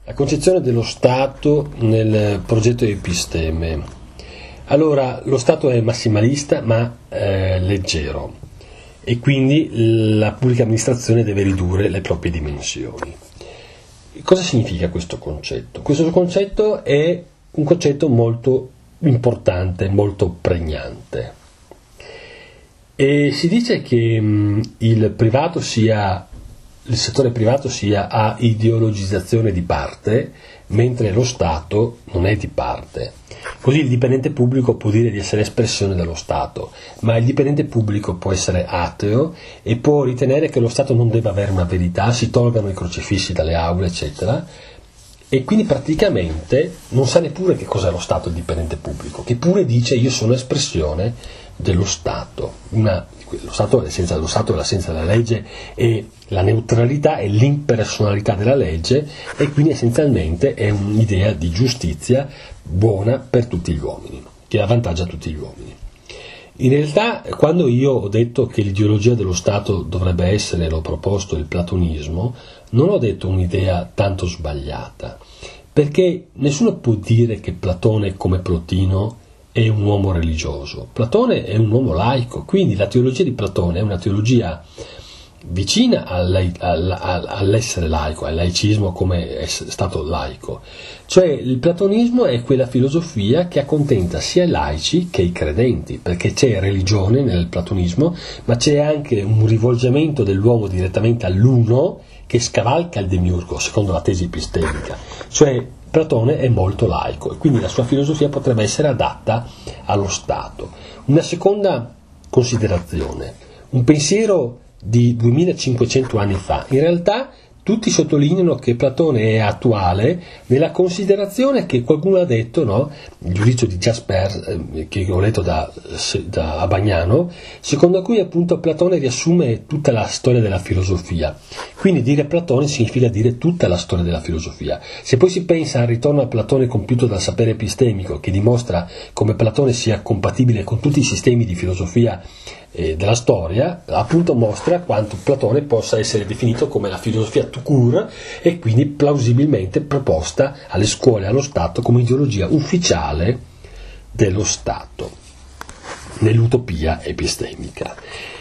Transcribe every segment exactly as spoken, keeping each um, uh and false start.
La concezione dello Stato nel progetto Episteme. Allora, lo Stato è massimalista ma eh, leggero e quindi la pubblica amministrazione deve ridurre le proprie dimensioni. Cosa significa questo concetto? Questo concetto è un concetto molto importante, molto pregnante. E si dice che mh, il privato sia il settore privato sia a ideologizzazione di parte, mentre lo Stato non è di parte. Così il dipendente pubblico può dire di essere espressione dello Stato, ma il dipendente pubblico può essere ateo e può ritenere che lo Stato non debba avere una verità, si tolgano i crocifissi dalle aule, eccetera, e quindi praticamente non sa neppure che cos'è lo Stato il dipendente pubblico, che pure dice io sono espressione dello Stato. Una, lo Stato è senza, lo Stato è l'assenza della legge e la neutralità è l'impersonalità della legge e quindi essenzialmente è un'idea di giustizia buona per tutti gli uomini, che avvantaggia tutti gli uomini. In realtà, quando io ho detto che l'ideologia dello Stato dovrebbe essere, l'ho proposto, il platonismo, non ho detto un'idea tanto sbagliata, perché nessuno può dire che Platone come Plotino è un uomo religioso. Platone è un uomo laico, quindi la teologia di Platone è una teologia vicina all'essere laico, al laicismo come è stato laico. Cioè il platonismo è quella filosofia che accontenta sia i laici che i credenti, perché c'è religione nel platonismo, ma c'è anche un rivolgimento dell'uomo direttamente all'uno che scavalca il demiurgo, secondo la tesi epistemica. Cioè Platone è molto laico e quindi la sua filosofia potrebbe essere adatta allo Stato. Una seconda considerazione, un pensiero di duemilacinquecento anni fa, in realtà tutti sottolineano che Platone è attuale nella considerazione che qualcuno ha detto, no? Il giudizio di Jasper, eh, che ho letto da, da Abagnano, secondo cui appunto Platone riassume tutta la storia della filosofia. Quindi dire Platone significa dire tutta la storia della filosofia. Se poi si pensa al ritorno a Platone compiuto dal sapere epistemico, che dimostra come Platone sia compatibile con tutti i sistemi di filosofia eh, della storia, appunto mostra quanto Platone possa essere definito come la filosofia tout court e quindi plausibilmente proposta alle scuole e allo Stato come ideologia ufficiale dello Stato nell'utopia epistemica.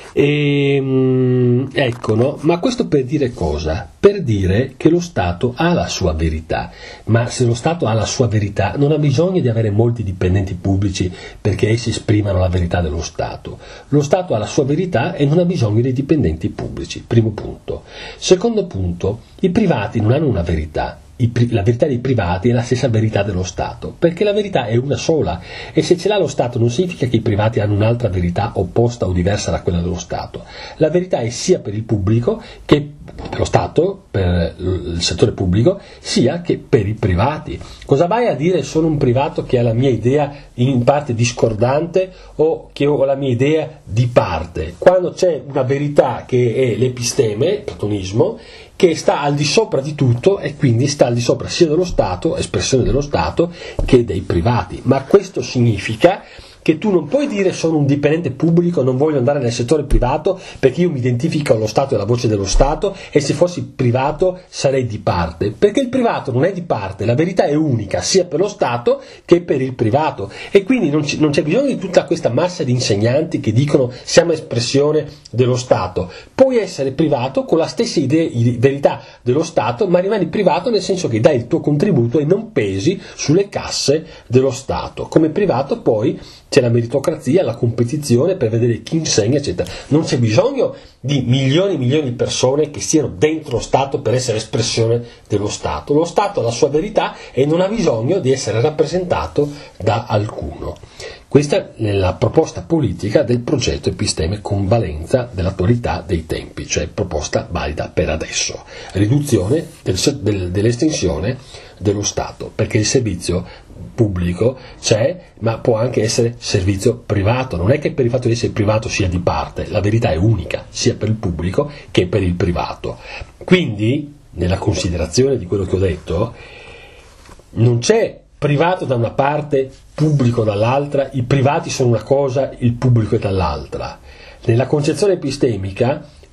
E, ecco, no? Ma questo per dire cosa? Per dire che lo Stato ha la sua verità, ma se lo Stato ha la sua verità non ha bisogno di avere molti dipendenti pubblici perché essi esprimano la verità dello Stato. Lo Stato ha la sua verità e non ha bisogno dei dipendenti pubblici, primo punto. Secondo punto, i privati non hanno una verità. La verità dei privati è la stessa verità dello Stato, perché la verità è una sola e se ce l'ha lo Stato non significa che i privati hanno un'altra verità opposta o diversa da quella dello Stato. La verità è sia per il pubblico che per lo Stato, per il settore pubblico, sia che per i privati. Cosa vai a dire sono un privato che ha la mia idea in parte discordante o che ho la mia idea di parte, quando c'è una verità che è l'episteme, il platonismo, che sta al di sopra di tutto e quindi sta al di sopra sia dello Stato, espressione dello Stato, che dei privati. Ma questo significa che tu non puoi dire sono un dipendente pubblico, non voglio andare nel settore privato perché io mi identifico allo Stato e alla voce dello Stato e se fossi privato sarei di parte, perché il privato non è di parte, la verità è unica sia per lo Stato che per il privato e quindi non, c- non c'è bisogno di tutta questa massa di insegnanti che dicono siamo espressione dello Stato. Puoi essere privato con la stessa idea, verità dello Stato, ma rimani privato nel senso che dai il tuo contributo e non pesi sulle casse dello Stato. Come privato poi c'è la meritocrazia, la competizione per vedere chi insegna, eccetera. Non c'è bisogno di milioni e milioni di persone che siano dentro lo Stato per essere espressione dello Stato. Lo Stato ha la sua verità e non ha bisogno di essere rappresentato da alcuno. Questa è la proposta politica del progetto Episteme con valenza dell'attualità dei tempi, cioè proposta valida per adesso. Riduzione del, del, dell'estensione dello Stato, perché il servizio pubblico c'è, ma può anche essere servizio privato. Non è che per il fatto di essere privato sia di parte, la verità è unica, sia per il pubblico che per il privato. Quindi, nella considerazione di quello che ho detto, non c'è privato da una parte, pubblico dall'altra, i privati sono una cosa, il pubblico è dall'altra. Nella concezione epistemica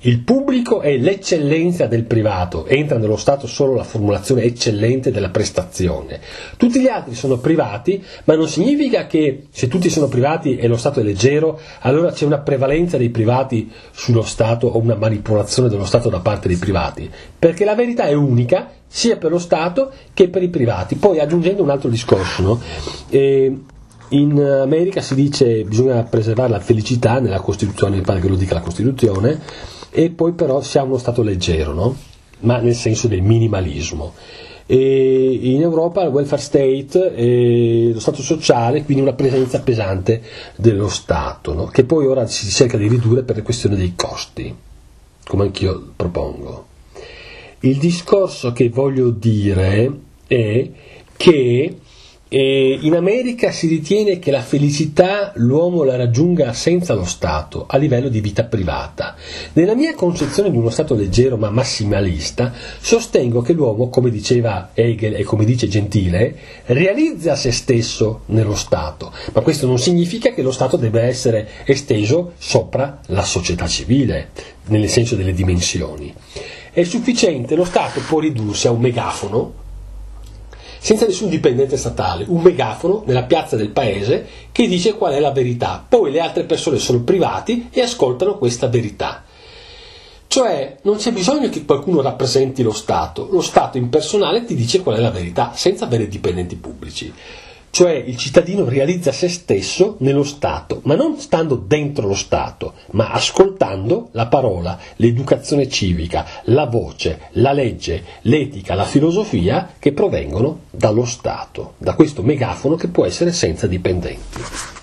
Il pubblico è l'eccellenza del privato, entra nello Stato solo la formulazione eccellente della prestazione. Tutti gli altri sono privati, ma non significa che se tutti sono privati e lo Stato è leggero, allora c'è una prevalenza dei privati sullo Stato o una manipolazione dello Stato da parte dei privati, perché la verità è unica sia per lo Stato che per i privati. Poi aggiungendo un altro discorso, no? Eh, in America si dice che bisogna preservare la felicità nella Costituzione, mi pare che lo dica la Costituzione, e poi però si ha uno Stato leggero, no? Ma nel senso del minimalismo. E in Europa il welfare state, e lo Stato sociale, quindi una presenza pesante dello Stato, no? Che poi ora si cerca di ridurre per le questioni dei costi, come anch'io propongo. Il discorso che voglio dire è che E in America si ritiene che la felicità l'uomo la raggiunga senza lo Stato, a livello di vita privata. Nella mia concezione di uno Stato leggero ma massimalista, sostengo che l'uomo, come diceva Hegel e come dice Gentile, realizza se stesso nello Stato, ma questo non significa che lo Stato debba essere esteso sopra la società civile, nel senso delle dimensioni. È sufficiente, lo Stato può ridursi a un megafono, senza nessun dipendente statale, un megafono nella piazza del paese che dice qual è la verità. Poi le altre persone sono privati e ascoltano questa verità. Cioè non c'è bisogno che qualcuno rappresenti lo Stato, lo Stato impersonale ti dice qual è la verità, senza avere dipendenti pubblici. Cioè il cittadino realizza se stesso nello Stato, ma non stando dentro lo Stato, ma ascoltando la parola, l'educazione civica, la voce, la legge, l'etica, la filosofia che provengono dallo Stato, da questo megafono che può essere senza dipendenti.